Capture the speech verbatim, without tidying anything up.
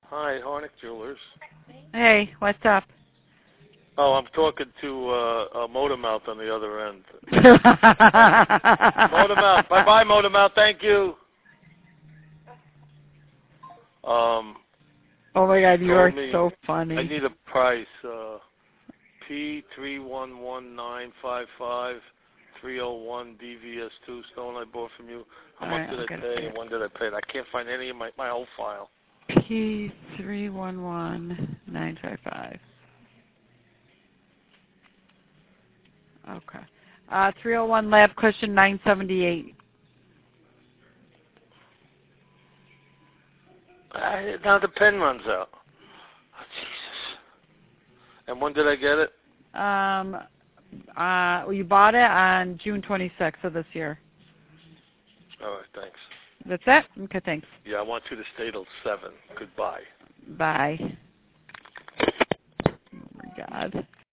Hi, Harnick Jewelers. Hey, what's up? Oh, I'm talking to uh, uh, Motormouth on the other end. Motormouth, bye-bye, Motormouth. Thank you. Um. Oh my God, you are me, so funny. I need a price. Uh, P three one one nine five five three oh one D V S two stone I bought from you. How All much right, did I'll I get pay it. and when did I pay it? I can't find any of my my whole file. P three one one nine five five. Okay. Uh, three oh one lab cushion nine seventy-eight. I, now the pen runs out. Oh, Jesus. And when did I get it? Um, uh, well, you bought it on June twenty-sixth of this year. All right, thanks. That's it? Okay, thanks. Yeah, I want you to stay till seven. Goodbye. Bye. Oh my God.